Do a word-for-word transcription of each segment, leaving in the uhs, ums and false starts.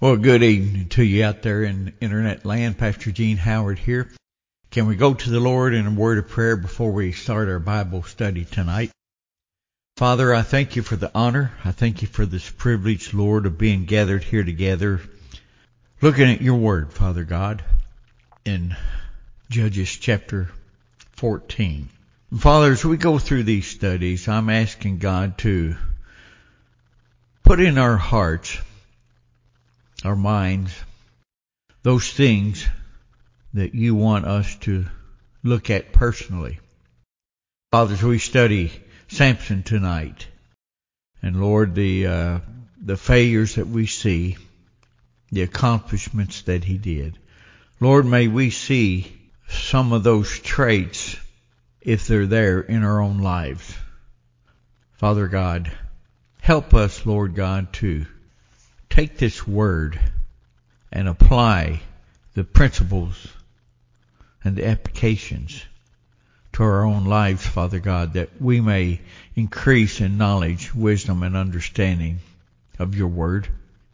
Well, good evening to you out there in internet land. Pastor Gene Howard here. Can we go to the Lord in a word of prayer before we start our Bible study tonight? Father, I thank you for the honor. I thank you for this privilege, Lord, of being gathered here together, looking at your word, Father God, in Judges chapter fourteen. And Father, as we go through these studies, I'm asking God to put in our hearts, our minds, those things that you want us to look at personally. Father, as we study Samson tonight, and Lord, the uh, the failures that we see, the accomplishments that he did, Lord, may we see some of those traits, if they're there, in our own lives. Father God, help us, Lord God, to take this word and apply the principles and the applications to our own lives, Father God, that we may increase in knowledge, wisdom, and understanding of your word.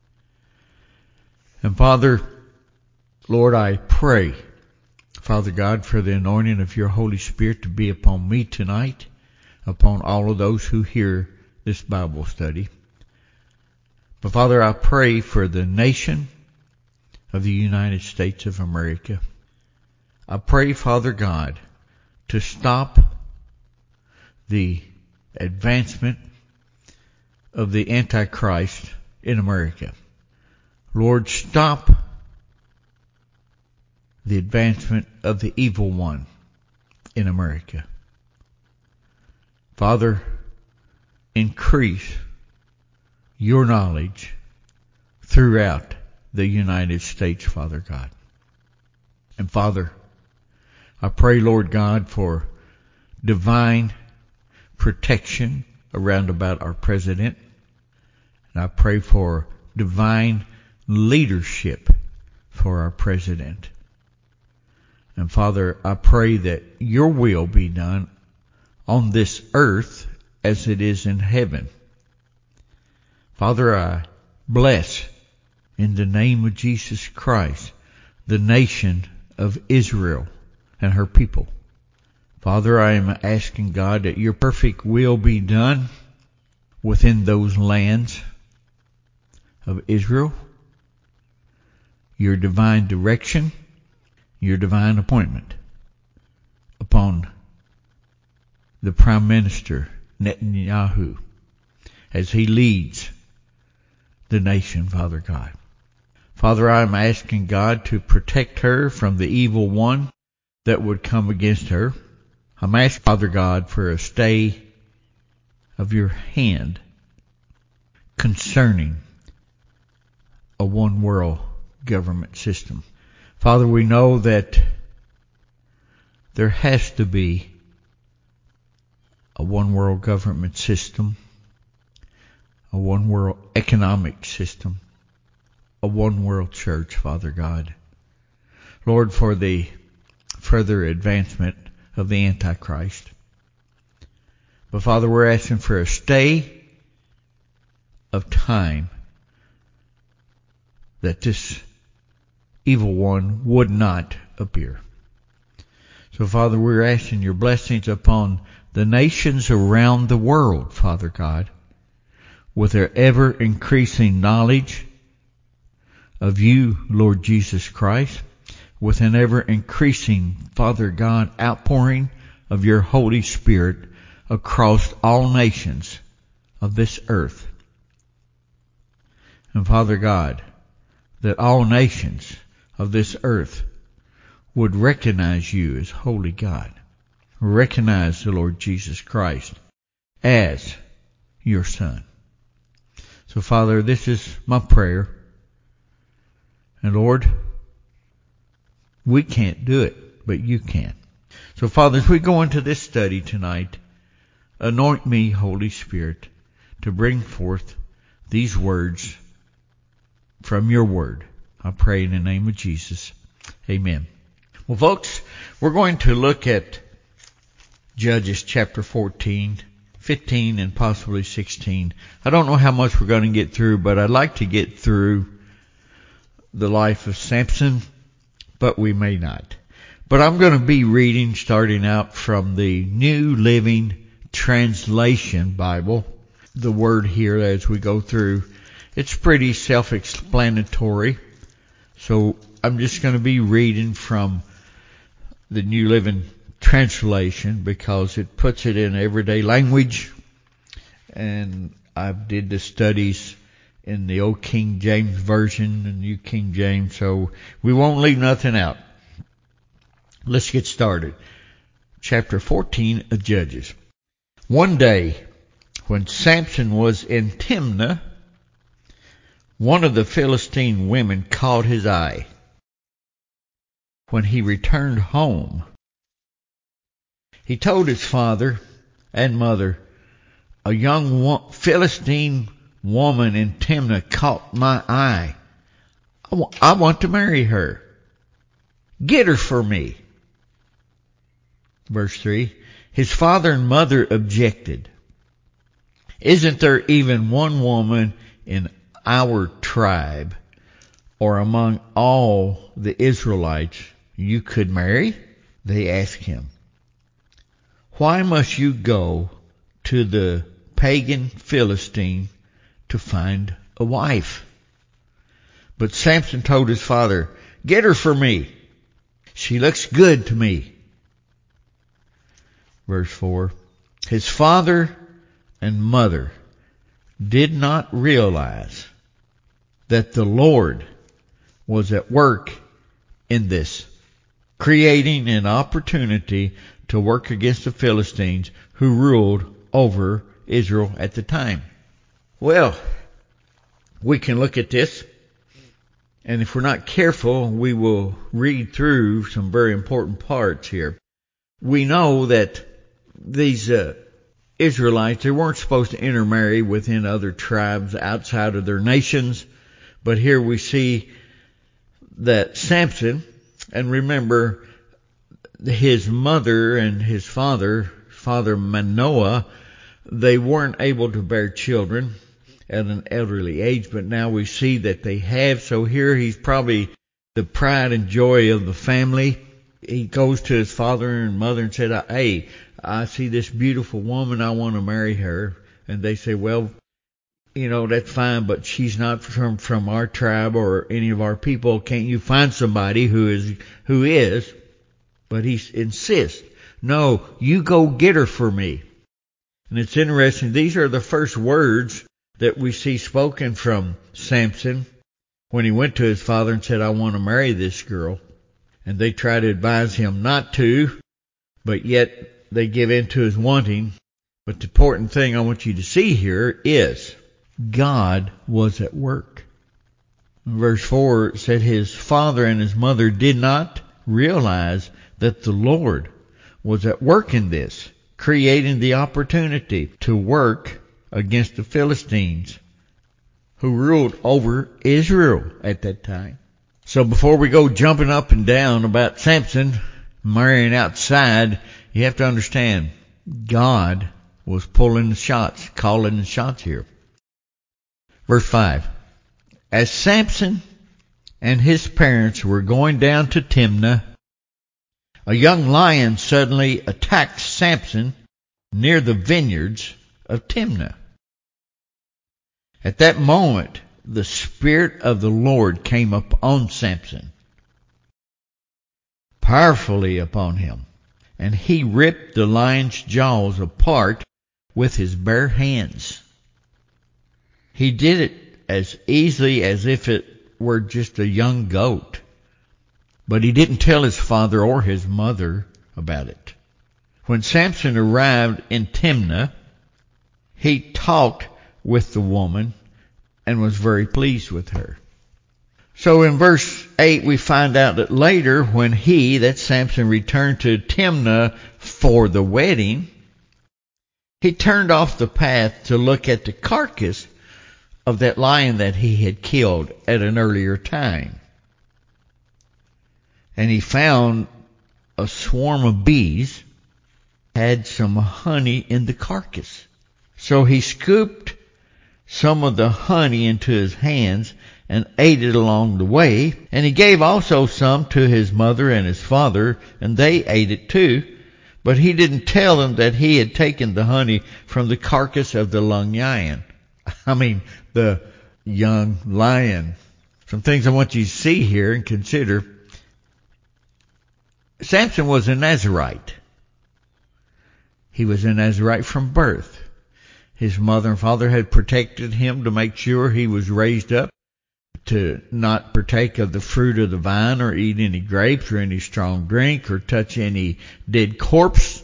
And Father, Lord, I pray, Father God, for the anointing of your Holy Spirit to be upon me tonight, upon all of those who hear this Bible study. But Father, I pray for the nation of the United States of America. I pray, Father God, to stop the advancement of the Antichrist in America. Lord, stop the advancement of the evil one in America. Father, increase your knowledge throughout the United States, Father God. And Father, I pray, Lord God, for divine protection around about our president. And I pray for divine leadership for our president. And Father, I pray that your will be done on this earth as it is in heaven. Father, I bless in the name of Jesus Christ the nation of Israel and her people. Father, I am asking God that your perfect will be done within those lands of Israel. Your divine direction, your divine appointment upon the Prime Minister Netanyahu as he leads the nation, Father God. Father, I am asking God to protect her from the evil one that would come against her. I'm asking, Father God, for a stay of your hand concerning a one world government system. Father, we know that there has to be a one world government system, a one world economic system, a one world church, Father God. Lord, for the further advancement of the Antichrist. But Father, we're asking for a stay of time that this evil one would not appear. So Father, we're asking your blessings upon the nations around the world, Father God, with their ever increasing knowledge of you, Lord Jesus Christ, with an ever increasing, Father God, outpouring of your Holy Spirit across all nations of this earth. And Father God, that all nations of this earth would recognize you as holy God, recognize the Lord Jesus Christ as your Son. So Father, this is my prayer. And Lord, we can't do it, but you can. So Father, as we go into this study tonight, anoint me, Holy Spirit, to bring forth these words from your word. I pray in the name of Jesus. Amen. Well, folks, we're going to look at Judges chapter fourteen, fifteen, and possibly sixteen. I don't know how much we're going to get through, but I'd like to get through the life of Samson, but we may not. But I'm going to be reading starting out from the New Living Translation Bible. The word here as we go through, it's pretty self-explanatory. So I'm just going to be reading from the New Living Translation because it puts it in everyday language. And I did the studies in the old King James Version and New King James, so we won't leave nothing out. Let's get started. Chapter fourteen of Judges. One day, when Samson was in Timnah, one of the Philistine women caught his eye. When he returned home, he told his father and mother, "A young wo- Philistine woman in Timnah caught my eye. I, w- I want to marry her. Get her for me." Verse three, his father and mother objected. "Isn't there even one woman in our tribe or among all the Israelites you could marry?" They asked him. "Why must you go to the pagan Philistine to find a wife?" But Samson told his father, "Get her for me. She looks good to me." Verse four, his father and mother did not realize that the Lord was at work in this, creating an opportunity to work against the Philistines who ruled over Israel at the time. Well, we can look at this, and if we're not careful, we will read through some very important parts here. We know that these uh, Israelites, they weren't supposed to intermarry within other tribes outside of their nations, but here we see that Samson, and remember, his mother and his father, Father Manoah, they weren't able to bear children at an elderly age, but now we see that they have. So here he's probably the pride and joy of the family. He goes to his father and mother and said, "Hey, I see this beautiful woman. I want to marry her." And they say, "Well, you know, that's fine, but she's not from, from our tribe or any of our people. Can't you find somebody who is, who is?" But he insists, "No, you go get her for me." And it's interesting. These are the first words that we see spoken from Samson when he went to his father and said, "I want to marry this girl." And they try to advise him not to, but yet they give in to his wanting. But the important thing I want you to see here is God was at work. Verse four said his father and his mother did not realize that the Lord was at work in this, creating the opportunity to work against the Philistines who ruled over Israel at that time. So before we go jumping up and down about Samson marrying outside, you have to understand God was pulling the shots, calling the shots here. Verse five, as Samson and his parents were going down to Timnah, a young lion suddenly attacked Samson near the vineyards of Timnah. At that moment, the Spirit of the Lord came upon Samson, powerfully upon him, and he ripped the lion's jaws apart with his bare hands. He did it as easily as if it were just a young goat, but he didn't tell his father or his mother about it. When Samson arrived in Timnah, he talked with the woman and was very pleased with her. So in verse eight we find out that later when he, that Samson, returned to Timnah for the wedding, he turned off the path to look at the carcass of that lion that he had killed at an earlier time. And he found a swarm of bees had some honey in the carcass. So he scooped some of the honey into his hands and ate it along the way. And he gave also some to his mother and his father, and they ate it too. But he didn't tell them that he had taken the honey from the carcass of the young lion. I mean, the young lion. Some things I want you to see here and consider. Samson was a Nazirite. He was a Nazirite from birth. His mother and father had protected him to make sure he was raised up to not partake of the fruit of the vine or eat any grapes or any strong drink or touch any dead corpse.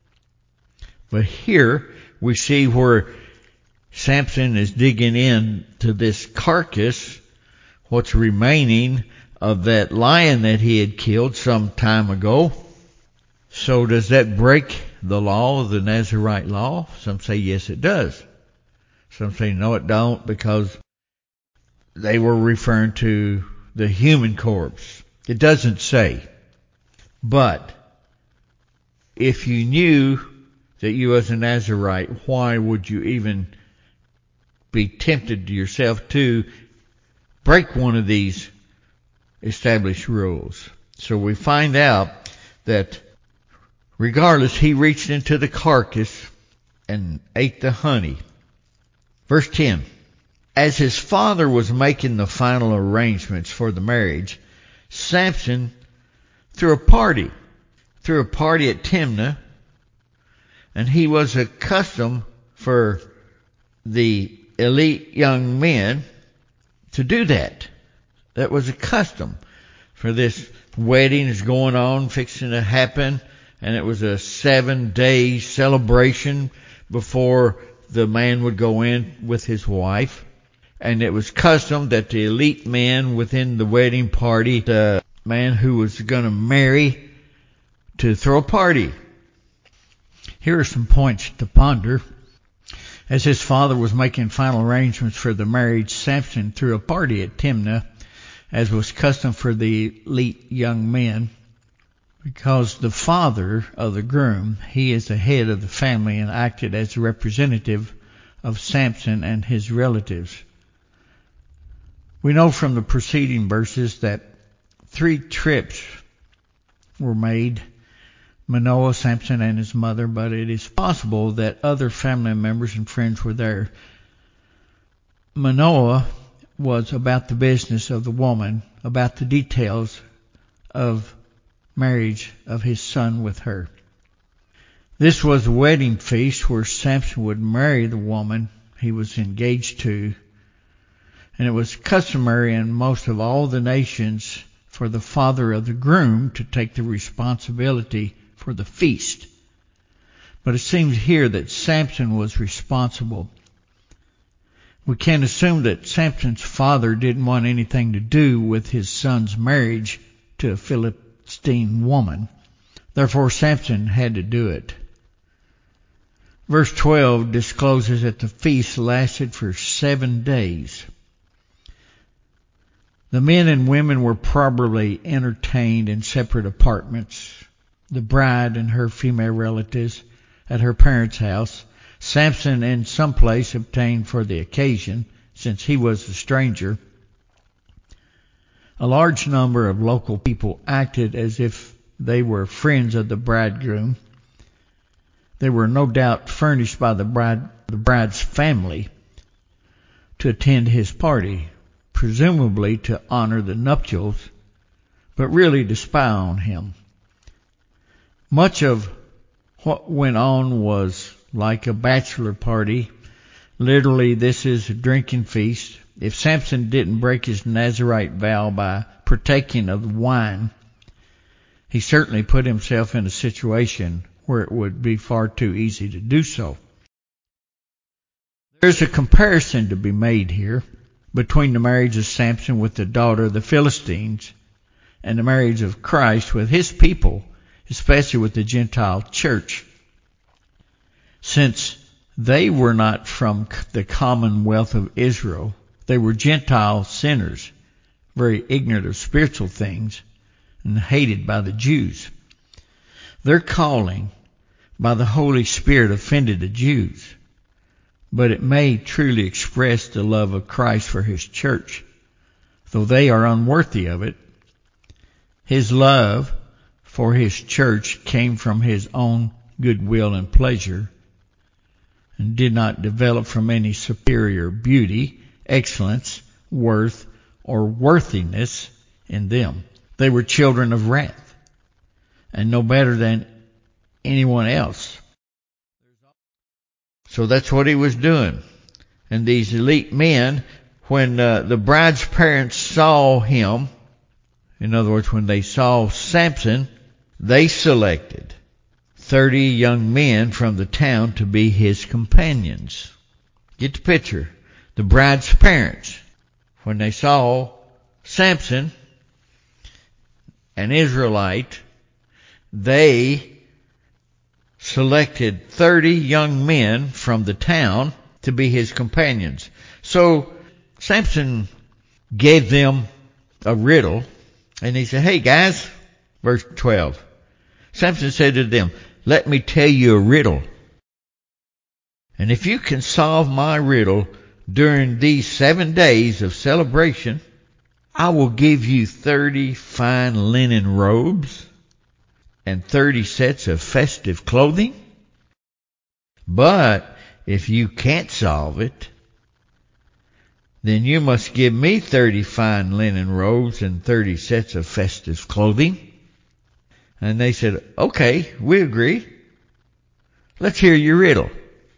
But here we see where Samson is digging in to this carcass, what's remaining of that lion that he had killed some time ago. So does that break the law of the Nazirite law? Some say yes, it does. Some say no, it don't, because they were referring to the human corpse. It doesn't say. But if you knew that you as a Nazirite, why would you even be tempted to yourself to break one of these established rules? So we find out that regardless, he reached into the carcass and ate the honey. Verse ten. As his father was making the final arrangements for the marriage, Samson threw a party, threw a party at Timnah, and he was accustomed for the elite young men to do that. That was a custom for this wedding is going on, fixing to happen, and it was a seven-day celebration before the man would go in with his wife. And it was custom that the elite men within the wedding party, the man who was going to marry, to throw a party. Here are some points to ponder. As his father was making final arrangements for the marriage, Samson threw a party at Timnah, as was custom for the elite young men. Because the father of the groom, he is the head of the family and acted as a representative of Samson and his relatives. We know from the preceding verses that three trips were made, Manoah, Samson, and his mother, but it is possible that other family members and friends were there. Manoah was about the business of the woman, about the details of marriage of his son with her. This was a wedding feast where Samson would marry the woman he was engaged to. And it was customary in most of all the nations for the father of the groom to take the responsibility for the feast. But it seems here that Samson was responsible. We can assume that Samson's father didn't want anything to do with his son's marriage to a Philistine woman. Therefore, Samson had to do it. Verse twelve discloses that the feast lasted for seven days. The men and women were probably entertained in separate apartments. The bride and her female relatives at her parents' house. Samson in some place obtained for the occasion, since he was a stranger. A large number of local people acted as if they were friends of the bridegroom. They were no doubt furnished by the bride, the bride's family to attend his party, presumably to honor the nuptials, but really to spy on him. Much of what went on was like a bachelor party. Literally, this is a drinking feast. If Samson didn't break his Nazirite vow by partaking of the wine, he certainly put himself in a situation where it would be far too easy to do so. There's a comparison to be made here between the marriage of Samson with the daughter of the Philistines and the marriage of Christ with his people, especially with the Gentile church. Since they were not from the commonwealth of Israel, they were Gentile sinners, very ignorant of spiritual things and hated by the Jews. Their calling by the Holy Spirit offended the Jews, but it may truly express the love of Christ for his church, though they are unworthy of it. His love for his church came from his own goodwill and pleasure, and did not develop from any superior beauty, excellence, worth, or worthiness in them. They were children of wrath, and no better than anyone else. So that's what he was doing. And these elite men, when uh, the bride's parents saw him, in other words, when they saw Samson, they selected thirty young men from the town to be his companions. Get the picture. The bride's parents, when they saw Samson, an Israelite, they selected thirty young men from the town to be his companions. So Samson gave them a riddle, and he said, hey guys, verse twelve, Samson said to them, let me tell you a riddle. And if you can solve my riddle during these seven days of celebration, I will give you thirty fine linen robes and thirty sets of festive clothing. But if you can't solve it, then you must give me thirty fine linen robes and thirty sets of festive clothing. And they said, okay, we agree. Let's hear your riddle.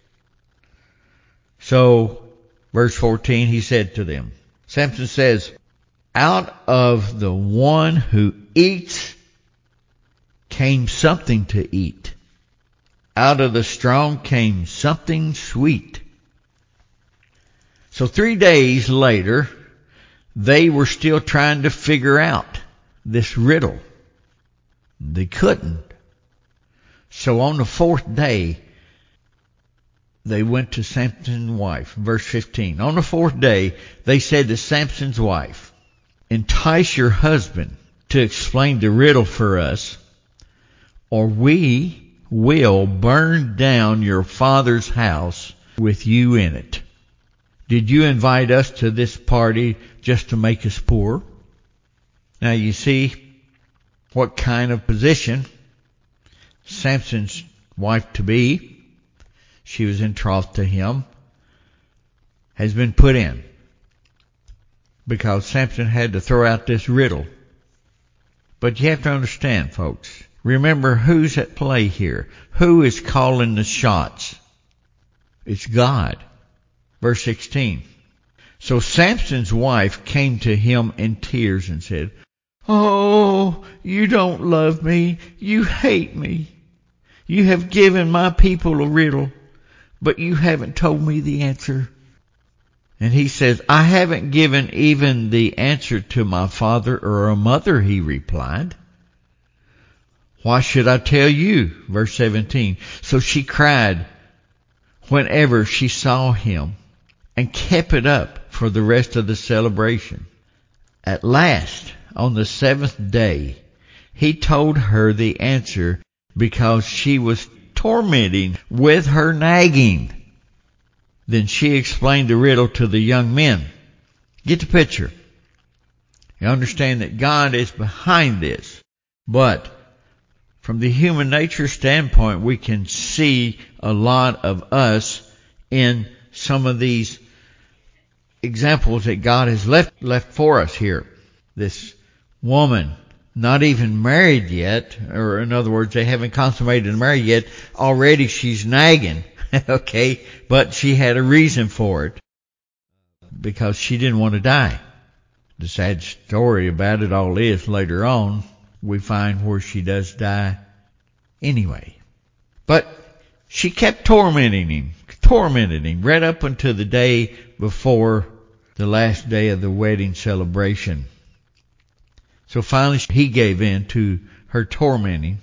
So, verse fourteen, he said to them, Samson says, out of the one who eats came something to eat. Out of the strong came something sweet. So three days later, they were still trying to figure out this riddle. They couldn't. So on the fourth day, they went to Samson's wife. Verse fifteen. On the fourth day, they said to Samson's wife, entice your husband to explain the riddle for us, or we will burn down your father's house with you in it. Did you invite us to this party just to make us poor? Now you see what kind of position Samson's wife-to-be, she was betrothed to him, has been put in. Because Samson had to throw out this riddle. But you have to understand, folks, remember who's at play here. Who is calling the shots? It's God. Verse sixteen. So Samson's wife came to him in tears and said, oh, you don't love me. You hate me. You have given my people a riddle, but you haven't told me the answer. And he says, I haven't given even the answer to my father or a mother, he replied. Why should I tell you? Verse seventeen. So she cried whenever she saw him and kept it up for the rest of the celebration. At last, on the seventh day, he told her the answer because she was tormenting with her nagging. Then she explained the riddle to the young men. Get the picture. You understand that God is behind this. But from the human nature standpoint, we can see a lot of us in some of these examples that God has left, left for us here. This woman, not even married yet, or in other words, they haven't consummated a marriage yet, already she's nagging. Okay, but she had a reason for it. Because she didn't want to die. The sad story about it all is later on, we find where she does die anyway. But she kept tormenting him, tormenting him, right up until the day before the last day of the wedding celebration. So finally he gave in to her tormenting.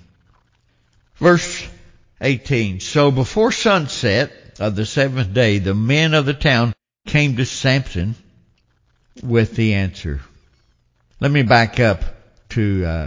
Verse eighteen. So before sunset of the seventh day, the men of the town came to Samson with the answer. Let me back up to uh,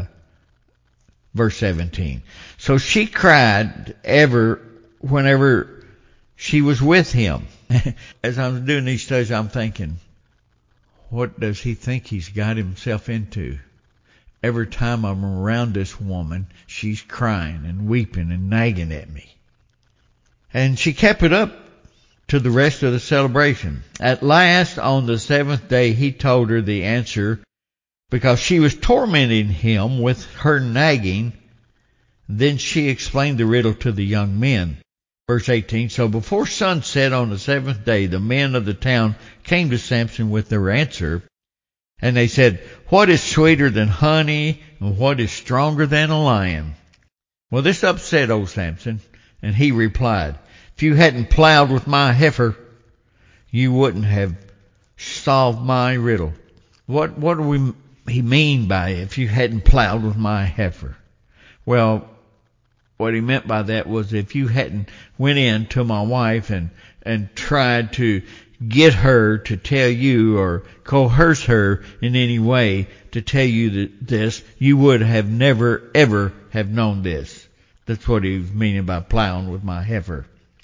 verse seventeen. So she cried ever, whenever she was with him. As I'm doing these studies, I'm thinking, what does he think he's got himself into? Every time I'm around this woman, she's crying and weeping and nagging at me. And she kept it up to the rest of the celebration. At last, on the seventh day, he told her the answer because she was tormenting him with her nagging. Then she explained the riddle to the young men. Verse eighteen, so before sunset on the seventh day, the men of the town came to Samson with their answer. And they said, what is sweeter than honey, and what is stronger than a lion? Well, this upset old Samson, and he replied, if you hadn't plowed with my heifer, you wouldn't have solved my riddle. What, what do we, he mean by if you hadn't plowed with my heifer? Well, what he meant by that was if you hadn't went in to my wife and, and tried to get her to tell you or coerce her in any way to tell you that this, you would have never ever have known this. That's what he was meaning by plowing with my heifer.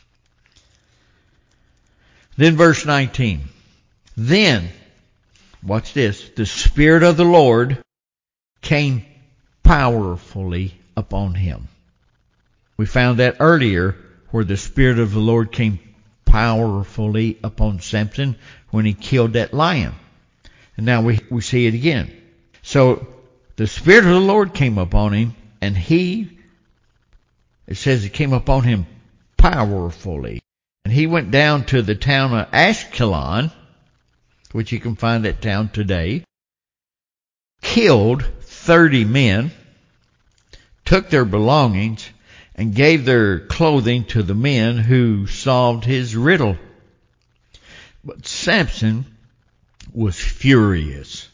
Then verse nineteen. Then, watch this, the Spirit of the Lord came powerfully upon him. We found that earlier where the Spirit of the Lord came powerfully upon Samson when he killed that lion. And now we, we see it again. So the Spirit of the Lord came upon him, and he, it says it came upon him powerfully. And he went down to the town of Ashkelon, which you can find that town today, killed thirty men, took their belongings, and gave their clothing to the men who solved his riddle. But Samson was furious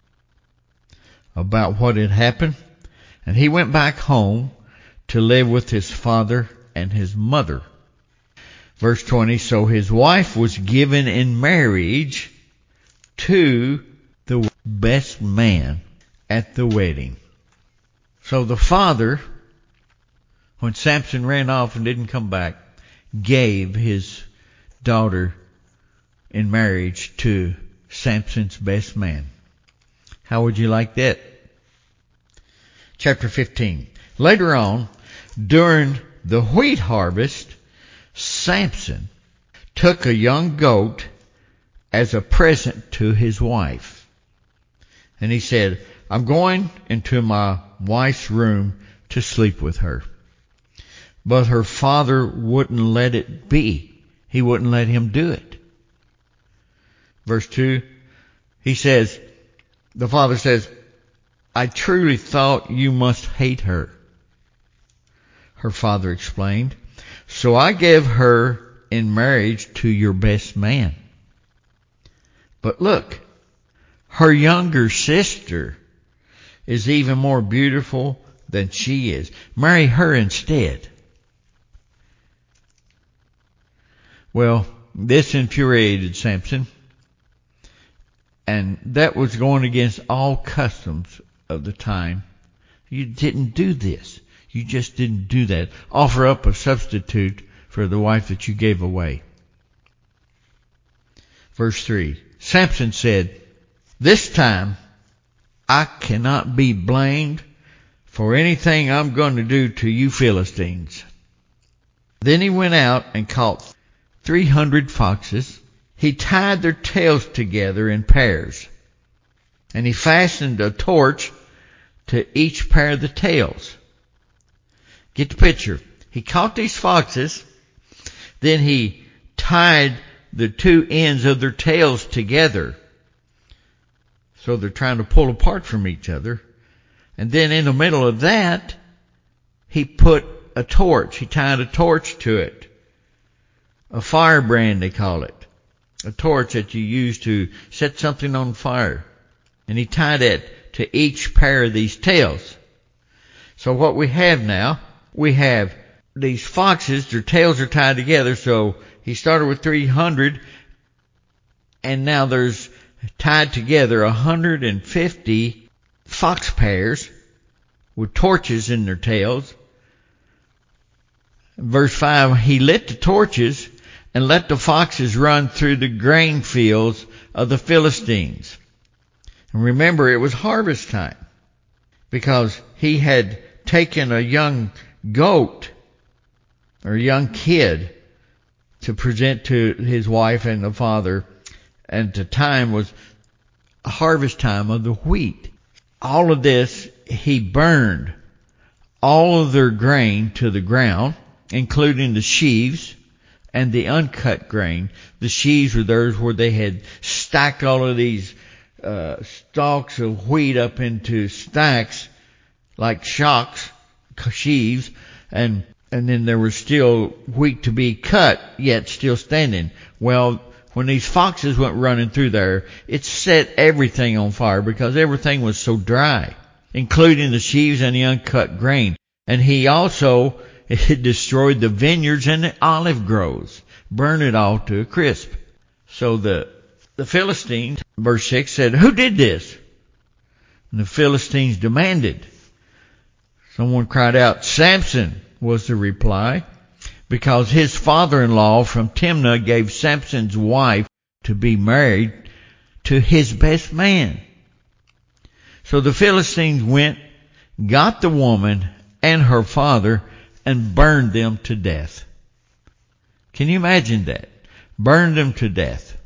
about what had happened, and he went back home to live with his father and his mother. Verse twenty, so his wife was given in marriage to the best man at the wedding. So the father, when Samson ran off and didn't come back, gave his daughter in marriage to Samson's best man. How would you like that? Chapter fifteen. Later on, during the wheat harvest, Samson took a young goat as a present to his wife. And he said, I'm going into my wife's room to sleep with her. But her father wouldn't let it be. He wouldn't let him do it. Verse two, he says, the father says, I truly thought you must hate her. Her father explained, so I gave her in marriage to your best man. But look, her younger sister is even more beautiful than she is. Marry her instead. Well, this infuriated Samson, and that was going against all customs of the time. You didn't do this. You just didn't do that. Offer up a substitute for the wife that you gave away. Verse three. Samson said, this time I cannot be blamed for anything I'm going to do to you Philistines. Then he went out and caught three hundred foxes. He tied their tails together in pairs, and he fastened a torch to each pair of the tails. Get the picture. He caught these foxes, then he tied the two ends of their tails together. So they're trying to pull apart from each other. And then in the middle of that, he put a torch. He tied a torch to it. A firebrand, they call it. A torch that you use to set something on fire. And he tied it to each pair of these tails. So what we have now, we have these foxes, their tails are tied together. So he started with three hundred, and now there's tied together one hundred fifty fox pairs with torches in their tails. Verse five, he lit the torches and let the foxes run through the grain fields of the Philistines. And remember, it was harvest time, because he had taken a young goat or a young kid to present to his wife and the father, and the time was harvest time of the wheat. All of this, he burned all of their grain to the ground, including the sheaves and the uncut grain. The sheaves were theirs where they had stacked all of these uh, stalks of wheat up into stacks like shocks, sheaves, and and then there was still wheat to be cut, yet still standing. Well, when these foxes went running through there, it set everything on fire because everything was so dry, including the sheaves and the uncut grain. And he also it destroyed the vineyards and the olive groves, burned it all to a crisp. So the the Philistines, verse six said, "Who did this?" And the Philistines demanded. Someone cried out, "Samson," was the reply, because his father-in-law from Timnah gave Samson's wife to be married to his best man. So the Philistines went, got the woman and her father, and burned them to death. Can you imagine that? Burned them to death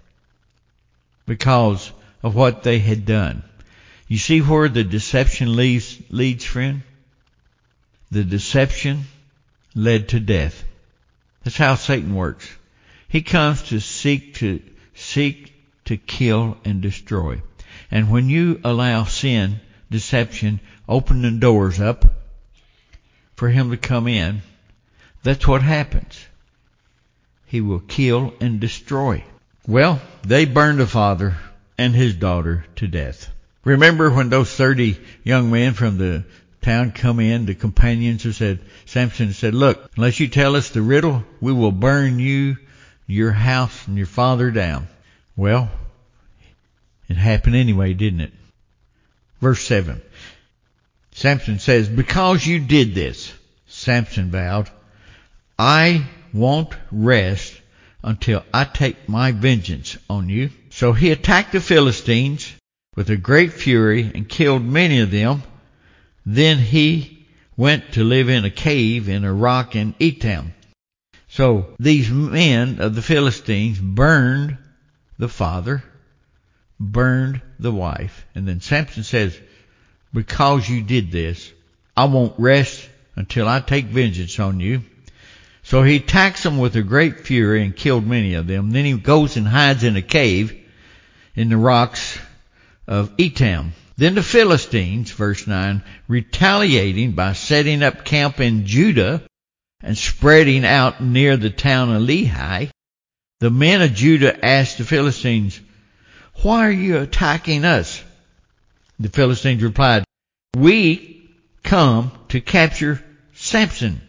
because of what they had done. You see where the deception leads, leads, friend? The deception led to death. That's how Satan works. He comes to seek to seek to kill and destroy. And when you allow sin, deception, open the doors up for him to come in, that's what happens. He will kill and destroy. Well, they burned the father and his daughter to death. Remember when those thirty young men from the town come in, the companions who said, Samson said, "Look, unless you tell us the riddle, we will burn you, your house, and your father down." Well, it happened anyway, didn't it? Verse seven. Samson says, "Because you did this," Samson vowed, "I won't rest until I take my vengeance on you." So he attacked the Philistines with a great fury and killed many of them. Then he went to live in a cave in a rock in Etam. So these men of the Philistines burned the father, burned the wife. And then Samson says, "Because you did this, I won't rest until I take vengeance on you." So he attacks them with a great fury and killed many of them. Then he goes and hides in a cave in the rocks of Etam. Then the Philistines, verse nine, retaliating by setting up camp in Judah and spreading out near the town of Lehi, the men of Judah asked the Philistines, "Why are you attacking us?" The Philistines replied, "We come to capture Samson.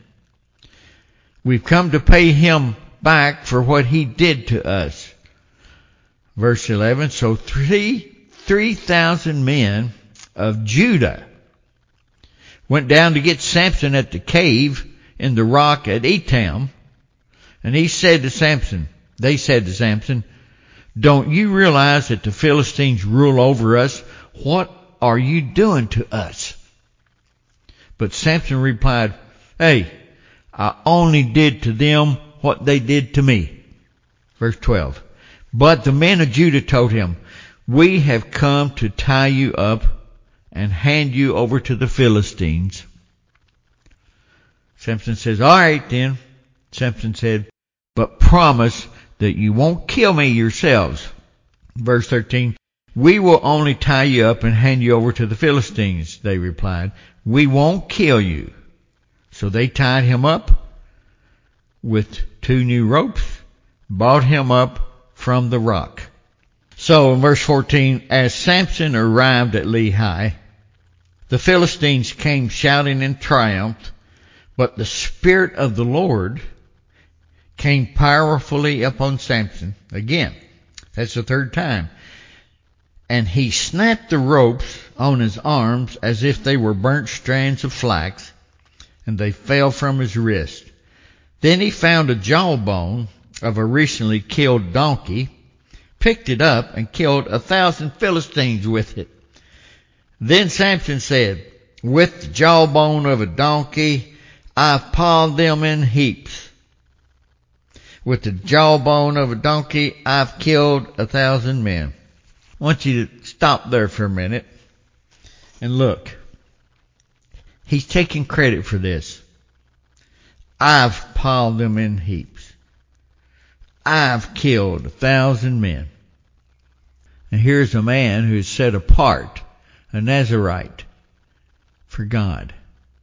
We've come to pay him back for what he did to us." Verse eleven, so three Three thousand men of Judah went down to get Samson at the cave in the rock at Etam. And he said to Samson, they said to Samson, "Don't you realize that the Philistines rule over us? What are you doing to us?" But Samson replied, "Hey, I only did to them what they did to me." Verse twelve, but the men of Judah told him, "We have come to tie you up and hand you over to the Philistines." Samson says, "All right then." Samson said, "But promise that you won't kill me yourselves." Verse thirteen, "We will only tie you up and hand you over to the Philistines," they replied. "We won't kill you." So they tied him up with two new ropes, brought him up from the rock. So in verse fourteen, as Samson arrived at Lehi, the Philistines came shouting in triumph, but the Spirit of the Lord came powerfully upon Samson. Again, that's the third time. And he snapped the ropes on his arms as if they were burnt strands of flax, and they fell from his wrist. Then he found a jawbone of a recently killed donkey, picked it up and killed a thousand Philistines with it. Then Samson said, with the jawbone of a donkey, I've piled them in heaps. With the jawbone of a donkey, I've killed a thousand men. I want you to stop there for a minute and look. He's taking credit for this. I've piled them in heaps. I've killed a thousand men. And here's a man who is set apart, a Nazarite, for God.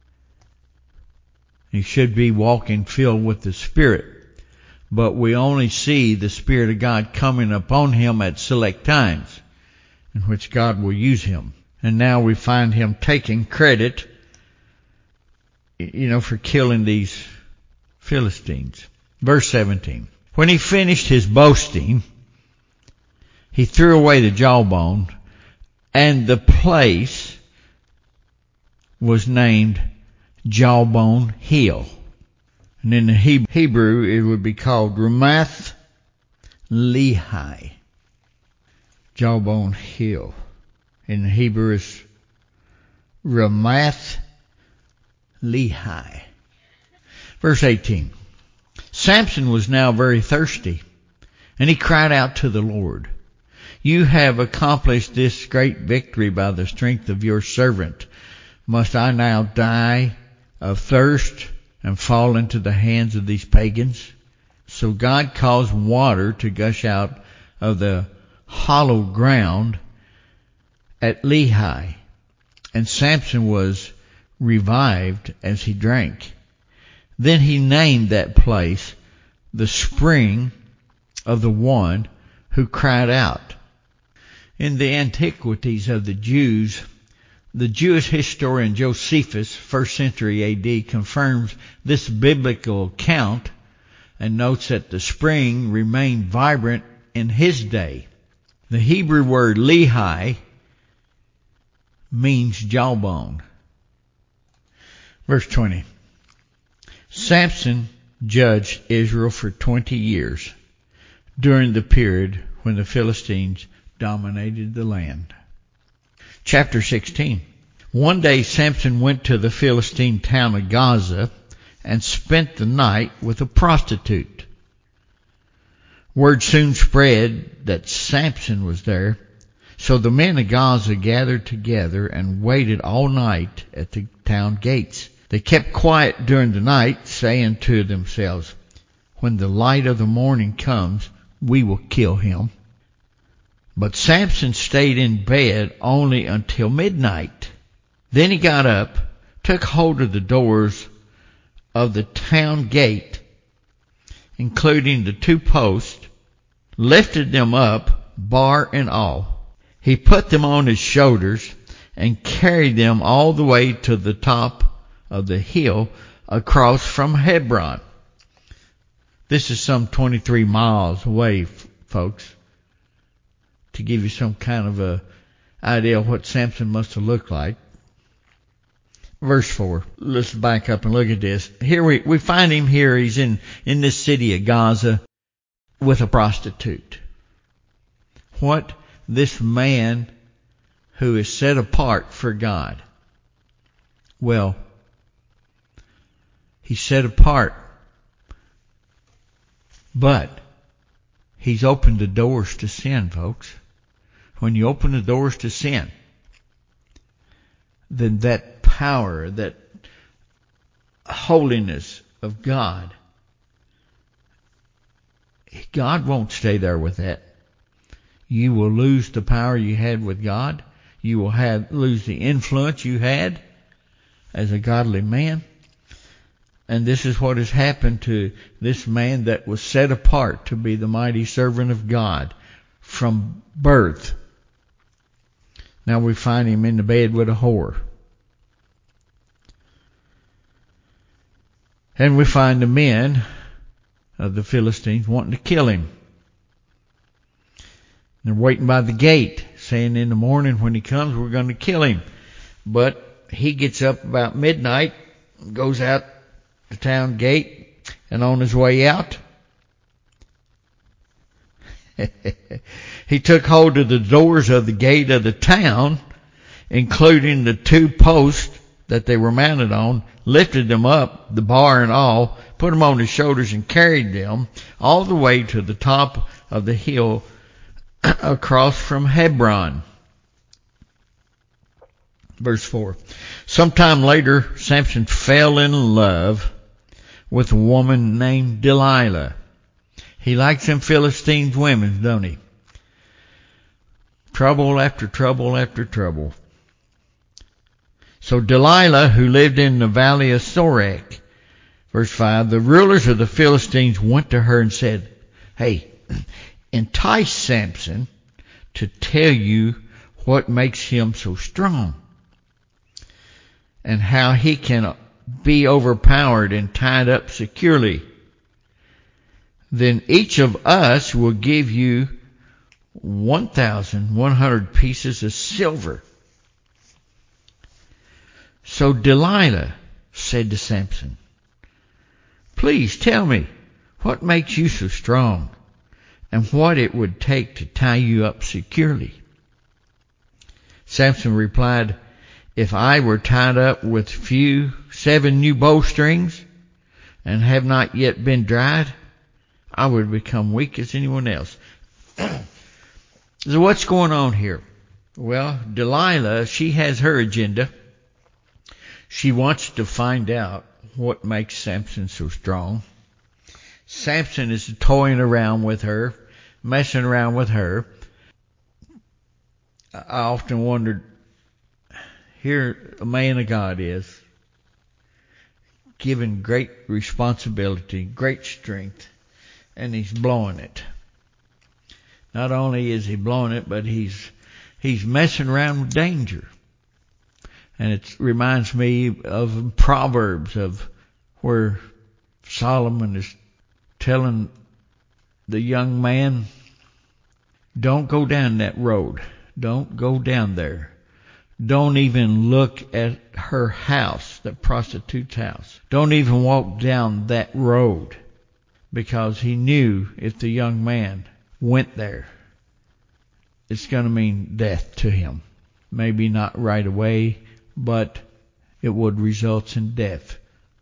He should be walking filled with the Spirit. But we only see the Spirit of God coming upon him at select times in which God will use him. And now we find him taking credit, you know, for killing these Philistines. Verse seventeen. When he finished his boasting, he threw away the jawbone, and the place was named Jawbone Hill. And in the Hebrew, it would be called Ramath Lehi. Jawbone Hill. In the Hebrew, it's Ramath Lehi. Verse eighteen. Samson was now very thirsty, and he cried out to the Lord, you have accomplished this great victory by the strength of your servant. Must I now die of thirst and fall into the hands of these pagans? So God caused water to gush out of the hollow ground at Lehi, and Samson was revived as he drank. Then he named that place the spring of the one who cried out. In the Antiquities of the Jews, the Jewish historian Josephus, first century A D, confirms this biblical account and notes that the spring remained vibrant in his day. The Hebrew word Lehi means jawbone. Verse twenty. Samson judged Israel for twenty years during the period when the Philistines dominated the land. Chapter sixteen. One day Samson went to the Philistine town of Gaza and spent the night with a prostitute. Word soon spread that Samson was there, so the men of Gaza gathered together and waited all night at the town gates. They kept quiet during the night, saying to themselves, when the light of the morning comes, we will kill him. But Samson stayed in bed only until midnight. Then he got up, took hold of the doors of the town gate, including the two posts, lifted them up, bar and all. He put them on his shoulders and carried them all the way to the top of the hill across from Hebron. This is some twenty-three miles away, folks, to give you some kind of a idea of what Samson must have looked like. Verse four. Let's back up and look at this. Here we, we find him here. He's in, in this city of Gaza with a prostitute. What this man who is set apart for God. Well, he's set apart, but he's opened the doors to sin, folks. When you open the doors to sin, then that power, that holiness of God, God won't stay there with that. You will lose the power you had with God. You will have lose the influence you had as a godly man. And this is what has happened to this man that was set apart to be the mighty servant of God from birth. Now we find him in the bed with a whore. And we find the men of the Philistines wanting to kill him. They're waiting by the gate, saying in the morning when he comes, we're going to kill him. But he gets up about midnight, goes out the town gate, and on his way out, He took hold of the doors of the gate of the town, including the two posts that they were mounted on, lifted them up, the bar and all, put them on his shoulders and carried them all the way to the top of the hill across from Hebron. Verse four. Sometime later, Samson fell in love with a woman named Delilah. He likes them Philistines women, don't he? Trouble after trouble after trouble. So Delilah, who lived in the valley of Sorek, verse five, the rulers of the Philistines went to her and said, hey, entice Samson to tell you what makes him so strong and how he can be overpowered and tied up securely. Then each of us will give you one thousand one hundred pieces of silver. So Delilah said to Samson, please tell me what makes you so strong and what it would take to tie you up securely. Samson replied, if I were tied up with few seven new bowstrings and have not yet been dried, I would become weak as anyone else. So what's going on here? Well, Delilah, she has her agenda. She wants to find out what makes Samson so strong. Samson is toying around with her, messing around with her. I often wondered, here a man of God is, given great responsibility, great strength, and he's blowing it. Not only is he blowing it, but he's he's messing around with danger. And it reminds me of Proverbs, of where Solomon is telling the young man, don't go down that road. Don't go down there. Don't even look at her house, that prostitute's house. Don't even walk down that road. Because he knew if the young man went there, it's going to mean death to him. Maybe not right away, but it would result in death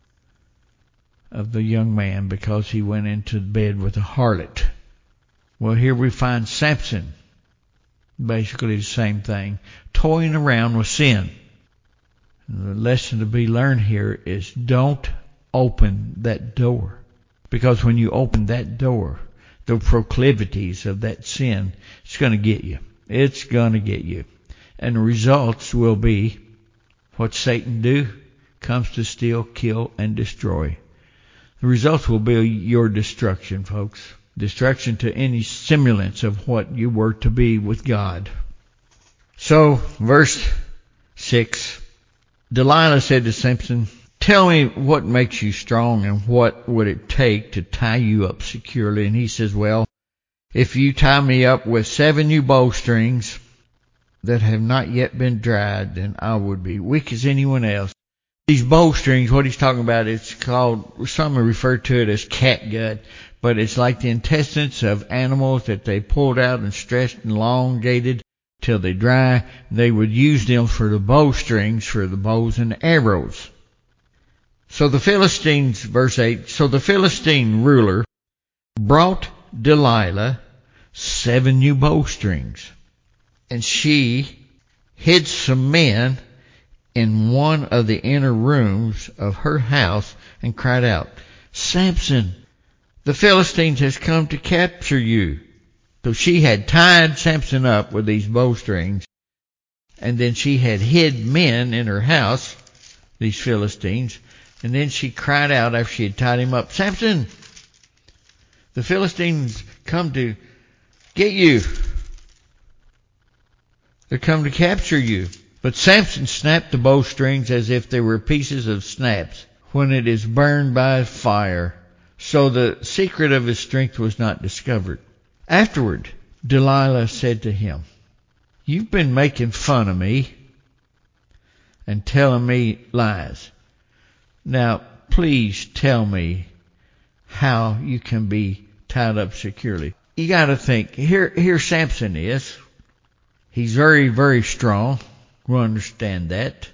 of the young man because he went into bed with a harlot. Well, here we find Samson, basically the same thing, toying around with sin. And the lesson to be learned here is don't open that door. Because when you open that door, the proclivities of that sin, it's going to get you. It's going to get you. And the results will be what Satan do, comes to steal, kill, and destroy. The results will be your destruction, folks. Destruction to any semblance of what you were to be with God. So, verse six, Delilah said to Samson, tell me what makes you strong and what would it take to tie you up securely? And he says, well, if you tie me up with seven new bowstrings that have not yet been dried, then I would be weak as anyone else. These bowstrings, what he's talking about, it's called, some refer to it as catgut, but it's like the intestines of animals that they pulled out and stretched and elongated till they dry. They would use them for the bowstrings, for the bows and the arrows. So the Philistines, verse eight, so the Philistine ruler brought Delilah seven new bowstrings, and she hid some men in one of the inner rooms of her house and cried out, Samson, the Philistines has come to capture you. So she had tied Samson up with these bowstrings, and then she had hid men in her house, these Philistines, and then she cried out after she had tied him up, Samson, the Philistines come to get you. They come to capture you. But Samson snapped the bowstrings as if they were pieces of snaps when it is burned by fire. So the secret of his strength was not discovered. Afterward, Delilah said to him, you've been making fun of me and telling me lies. Now, please tell me how you can be tied up securely. you got to think, here, here Samson is. He's very, very strong. We understand that.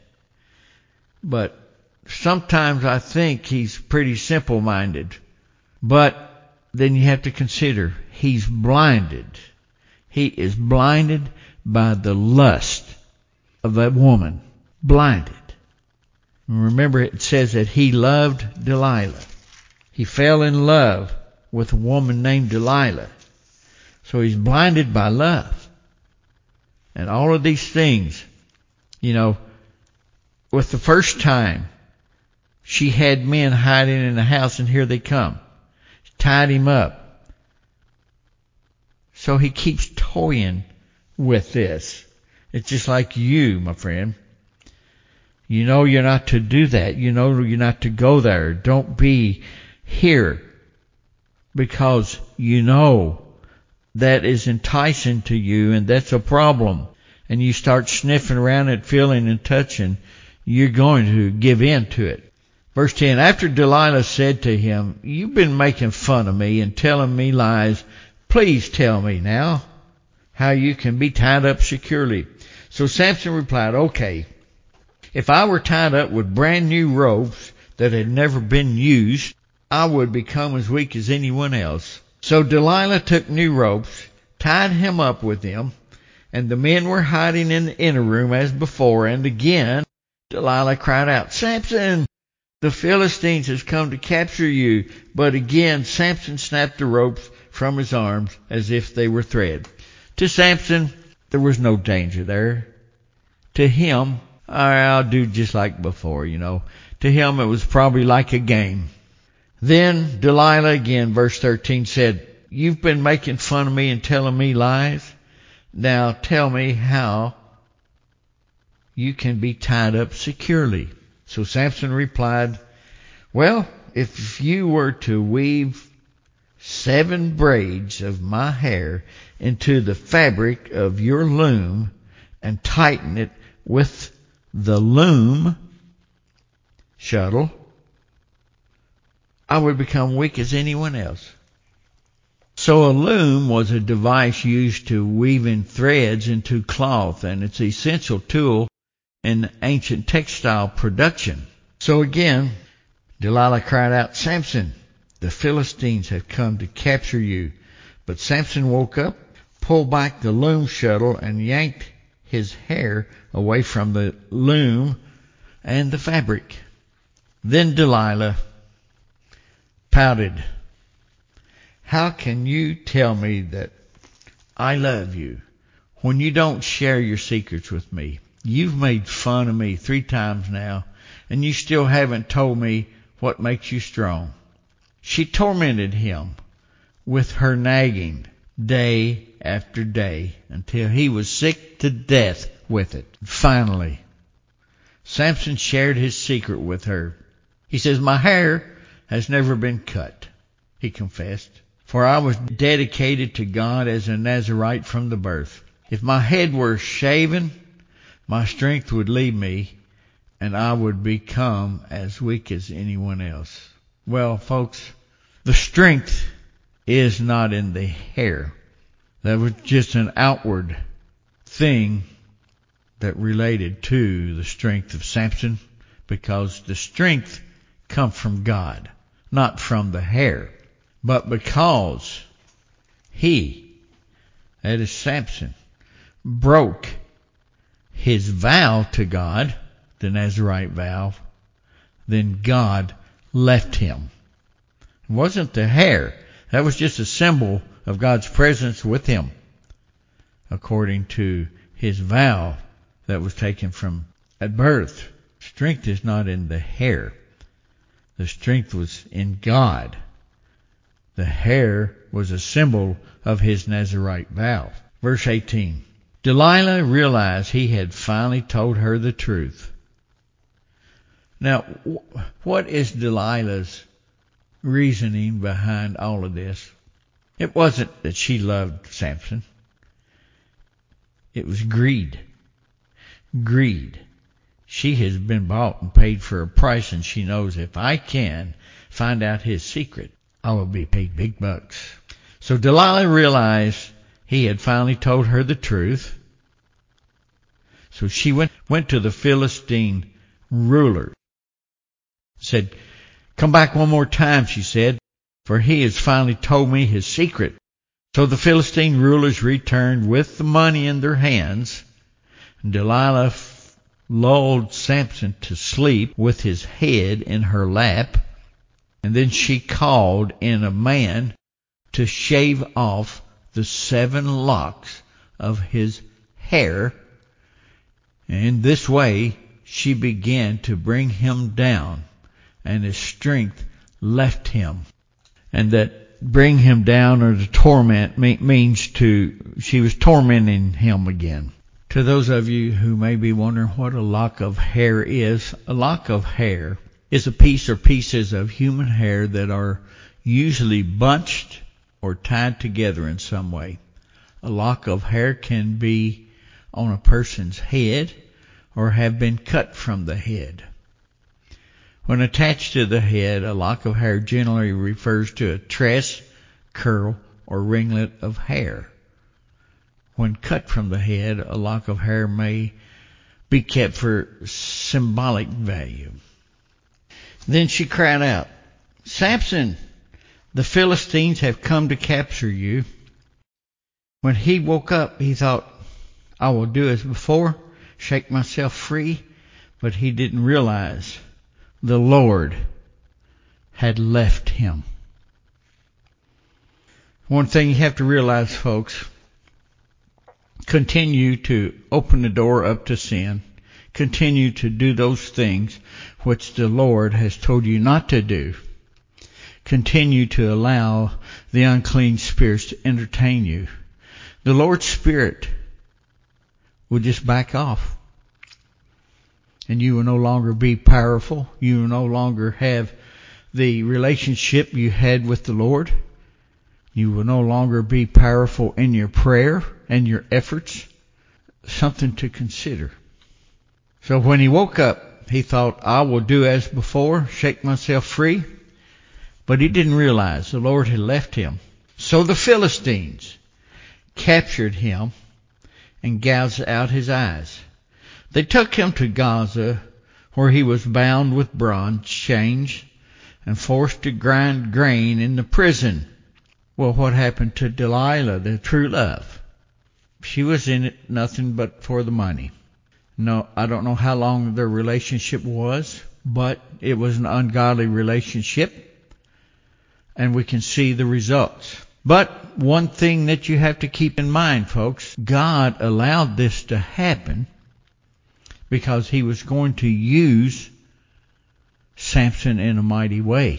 But sometimes I think he's pretty simple-minded. But then you have to consider, he's blinded. He is blinded by the lust of that woman. Blinded. Remember, it says that he loved Delilah. He fell in love with a woman named Delilah. So he's blinded by love. And all of these things, you know, with the first time, she had men hiding in the house, and here they come. Tied him up. So he keeps toying with this. It's just like you, my friend. You know you're not to do that. You know you're not to go there. Don't be here. Because you know that is enticing to you, and that's a problem. And you start sniffing around and feeling and touching, you're going to give in to it. Verse ten, after Delilah said to him, you've been making fun of me and telling me lies. Please tell me now how you can be tied up securely. So Samson replied, okay, if I were tied up with brand new ropes that had never been used, I would become as weak as anyone else. So Delilah took new ropes, tied him up with them, and the men were hiding in the inner room as before. And again Delilah cried out, Samson, the Philistines has come to capture you. But again Samson snapped the ropes from his arms as if they were thread. To Samson, there was no danger there. To him, I'll do just like before, you know. To him it was probably like a game. Then Delilah again, verse thirteen, said, you've been making fun of me and telling me lies. Now tell me how you can be tied up securely. So Samson replied, well, if you were to weave seven braids of my hair into the fabric of your loom and tighten it with the loom shuttle, I would become weak as anyone else. So a loom was a device used to weave in threads into cloth, and it's an essential tool in ancient textile production. So again, Delilah cried out, Samson, the Philistines have come to capture you. But Samson woke up, pulled back the loom shuttle, and yanked his hair away from the loom and the fabric. Then Delilah pouted, how can you tell me that I love you when you don't share your secrets with me? You've made fun of me three times now, and you still haven't told me what makes you strong. She tormented him with her nagging day after day until he was sick to death with it. Finally, Samson shared his secret with her. He says, my hair has never been cut, he confessed, for I was dedicated to God as a Nazirite from the birth. If my head were shaven, my strength would leave me, and I would become as weak as anyone else. Well, folks, the strength is not in the hair. That was just an outward thing that related to the strength of Samson, because the strength comes from God, not from the hair. But because he, that is Samson, broke his vow to God, the Nazirite vow, then God left him. It wasn't the hair. That was just a symbol of God's presence with him, according to his vow that was taken from at birth. Strength is not in the hair. The strength was in God. The hair was a symbol of his Nazirite vow. Verse eighteen. Delilah realized he had finally told her the truth. Now, what is Delilah's reasoning behind all of this? It wasn't that she loved Samson. It was greed. Greed. She has been bought and paid for a price, and she knows if I can find out his secret, I will be paid big bucks. So Delilah realized he had finally told her the truth. So she went, went to the Philistine ruler. Said, "Come back one more time," she said, "for he has finally told me his secret." So the Philistine rulers returned with the money in their hands. Delilah lulled Samson to sleep with his head in her lap. And then she called in a man to shave off the seven locks of his hair. And this way she began to bring him down, and his strength left him. And that bring him down, or to torment, means to, she was tormenting him again. To those of you who may be wondering what a lock of hair is, a lock of hair is a piece or pieces of human hair that are usually bunched or tied together in some way. A lock of hair can be on a person's head or have been cut from the head. When attached to the head, a lock of hair generally refers to a tress, curl, or ringlet of hair. When cut from the head, a lock of hair may be kept for symbolic value. Then she cried out, "Samson, the Philistines have come to capture you." When he woke up, he thought, "I will do as before, shake myself free," but he didn't realize the Lord had left him. One thing you have to realize, folks, continue to open the door up to sin. Continue to do those things which the Lord has told you not to do. Continue to allow the unclean spirits to entertain you. The Lord's Spirit will just back off. And you will no longer be powerful. You will no longer have the relationship you had with the Lord. You will no longer be powerful in your prayer and your efforts. Something to consider. So when he woke up, he thought, "I will do as before, shake myself free." But he didn't realize the Lord had left him. So the Philistines captured him and gouged out his eyes. They took him to Gaza, where he was bound with bronze chains and forced to grind grain in the prison. Well, what happened to Delilah, the true love? She was in it nothing but for the money. No, I don't know how long their relationship was, but it was an ungodly relationship, and we can see the results. But one thing that you have to keep in mind, folks, God allowed this to happen because he was going to use Samson in a mighty way.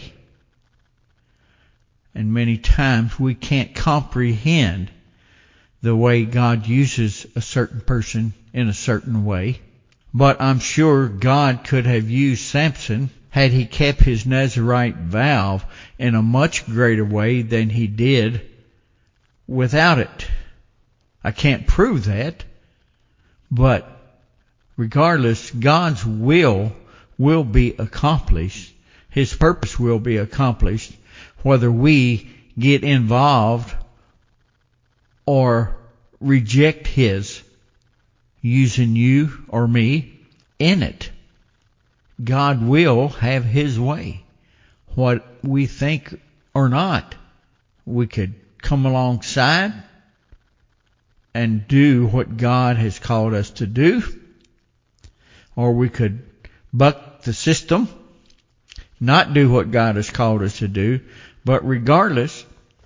And many times we can't comprehend the way God uses a certain person in a certain way. But I'm sure God could have used Samson had he kept his Nazirite vow in a much greater way than he did without it. I can't prove that, but regardless, God's will will be accomplished. His purpose will be accomplished, whether we get involved or reject his using you or me in it. God will have his way. What we think or not, we could come alongside and do what God has called us to do, or we could buck the system, not do what God has called us to do. But regardless,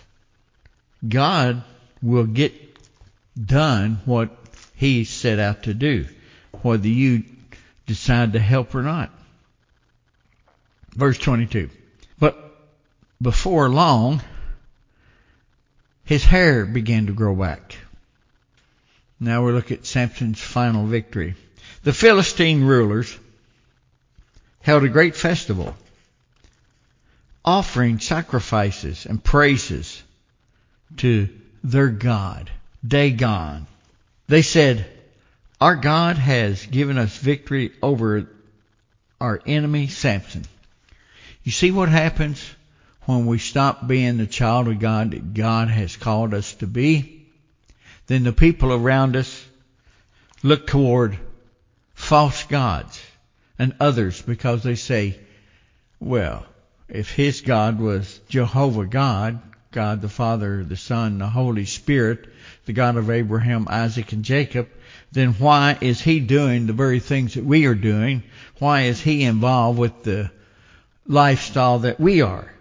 God will get done what he set out to do, whether you decide to help or not. Verse twenty-two. But before long, his hair began to grow back. Now we look at Samson's final victory. The Philistine rulers held a great festival, offering sacrifices and praises to their God, Dagon. They said, "Our God has given us victory over our enemy Samson." You see what happens when we stop being the child of God that God has called us to be, then the people around us look toward false gods and others because they say, well, if his God was Jehovah God, God the Father, the Son, the Holy Spirit, the God of Abraham, Isaac, and Jacob, then why is he doing the very things that we are doing? Why is he involved with the lifestyle that we are?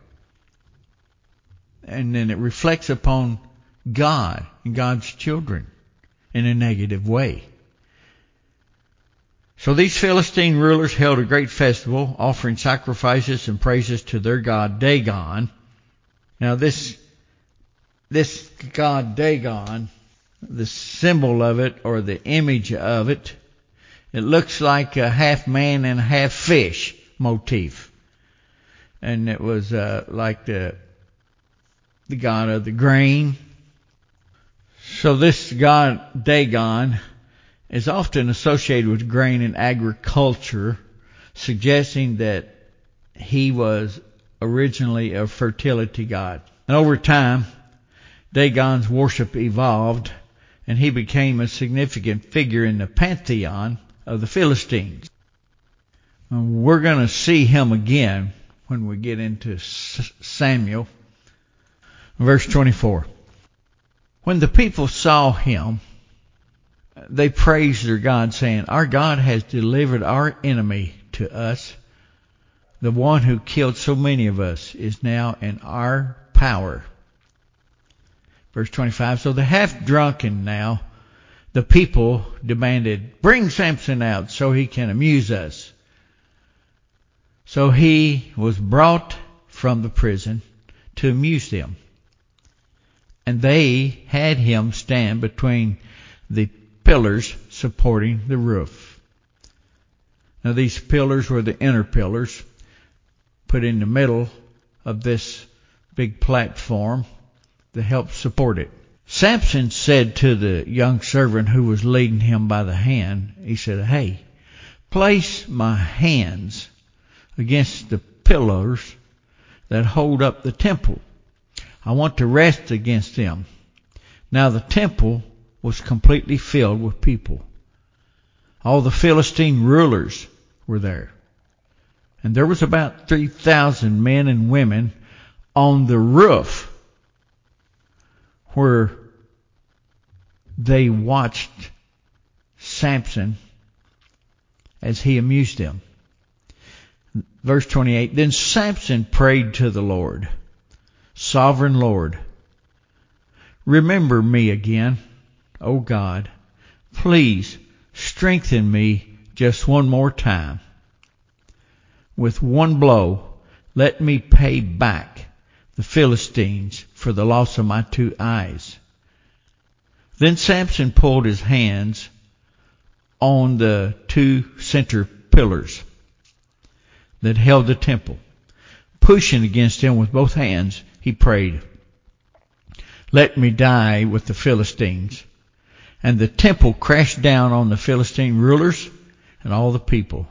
And then it reflects upon God and God's children in a negative way. So these Philistine rulers held a great festival, offering sacrifices and praises to their god Dagon. Now this, this god Dagon, the symbol of it or the image of it, it looks like a half man and half fish motif. And it was uh, like the, the god of the grain. So this god Dagon is often associated with grain and agriculture, suggesting that he was originally a fertility god. And over time, Dagon's worship evolved, and he became a significant figure in the pantheon of the Philistines. And we're going to see him again when we get into Samuel. Verse twenty-four. When the people saw him, they praised their God, saying, our God has delivered our enemy to us. The one who killed so many of us is now in our power. Verse twenty-five. So the half drunken now, the people demanded, bring Samson out so he can amuse us. So he was brought from the prison to amuse them. And they had him stand between the pillars supporting the roof. Now these pillars were the inner pillars put in the middle of this big platform to help support it. Samson said to the young servant who was leading him by the hand, he said, hey, place my hands against the pillars that hold up the temple. I want to rest against them. Now the temple was completely filled with people. All the Philistine rulers were there. And there was about three thousand men and women on the roof where they watched Samson as he amused them. Verse twenty-eight, then Samson prayed to the Lord, Sovereign Lord, remember me again, O God, please strengthen me just one more time. With one blow, let me pay back the Philistines for the loss of my two eyes. Then Samson pulled his hands on the two center pillars that held the temple. Pushing against them with both hands, he prayed, let me die with the Philistines. And the temple crashed down on the Philistine rulers and all the people.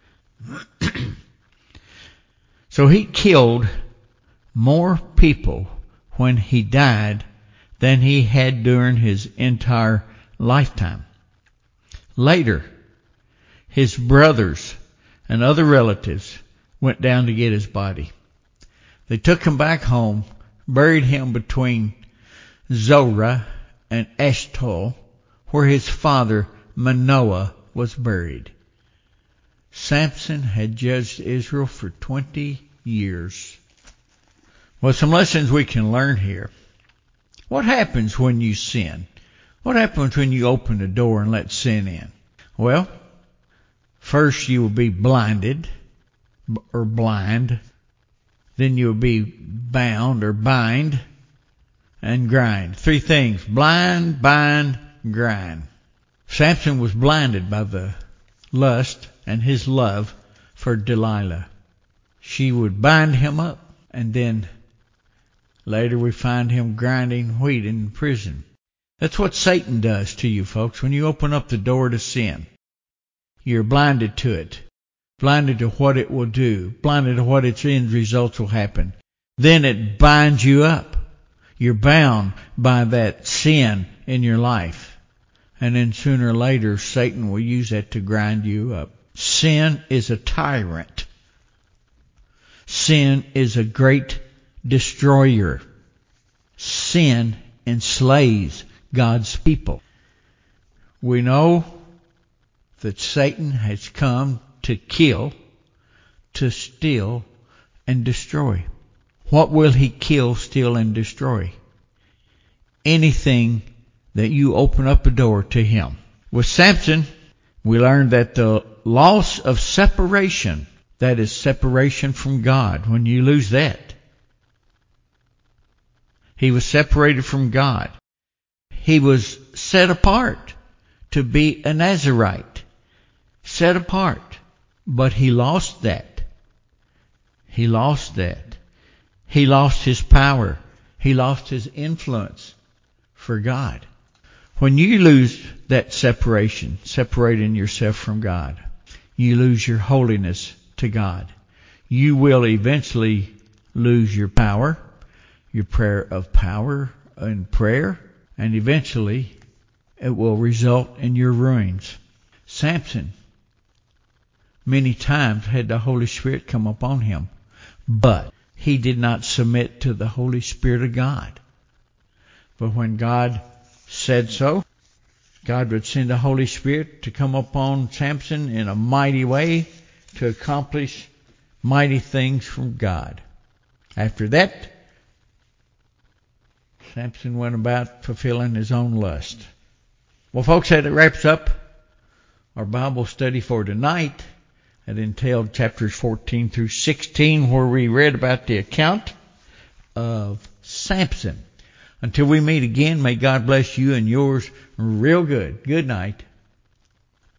So he killed more people when he died than he had during his entire lifetime. Later, his brothers and other relatives went down to get his body. They took him back home, buried him between Zorah and Eshtaol, where his father Manoah was buried. Samson had judged Israel for twenty years. Well, some lessons we can learn here. What happens when you sin? What happens when you open the door and let sin in? Well, first you will be blinded or blind. Then you will be bound or bind and grind. Three things: blind, bind, grind. Samson was blinded by the lust and his love for Delilah. She would bind him up, and then later we find him grinding wheat in prison. That's what Satan does to you folks when you open up the door to sin. You're blinded to it, blinded to what it will do, blinded to what its end results will happen. then it binds you up. You're bound by that sin in your life. And then sooner or later, Satan will use that to grind you up. Sin is a tyrant. Sin is a great destroyer. Sin enslaves God's people. We know that Satan has come to kill, to steal, and destroy. What will he kill, steal, and destroy? Anything that you open up a door to him. With Samson, we learned that the loss of separation, that is separation from God, when you lose that, he was separated from God. He was set apart to be a Nazirite. Set apart. But he lost that. He lost that. He lost his power. He lost his influence for God. When you lose that separation, separating yourself from God, you lose your holiness to God. You will eventually lose your power, your prayer of power and prayer, and eventually it will result in your ruins. Samson many times had the Holy Spirit come upon him, but he did not submit to the Holy Spirit of God. But when God said so, God would send the Holy Spirit to come upon Samson in a mighty way to accomplish mighty things from God. After that, Samson went about fulfilling his own lust. Well, folks, that wraps up our Bible study for tonight. That entailed chapters fourteen through sixteen, where we read about the account of Samson. Until we meet again, may God bless you and yours real good. Good night.